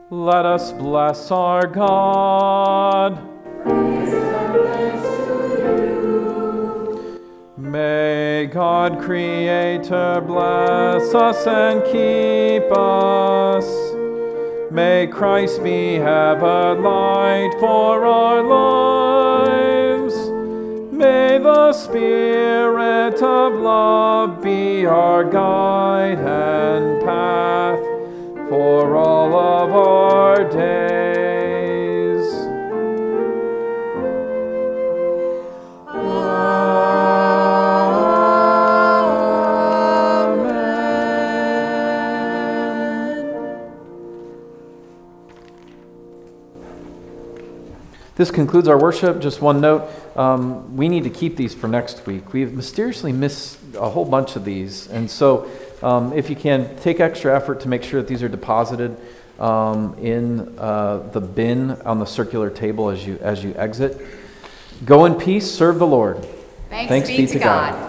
Let us bless our God. May God Creator bless us and keep us. May Christ be ever light for our lives. May the Spirit of love be our guide and path for all of our days. This concludes our worship. Just one note, we need to keep these for next week. We've mysteriously missed a whole bunch of these, and so if you can, take extra effort to make sure that these are deposited in the bin on the circular table as you exit. Go in peace, serve the Lord. Thanks be to God.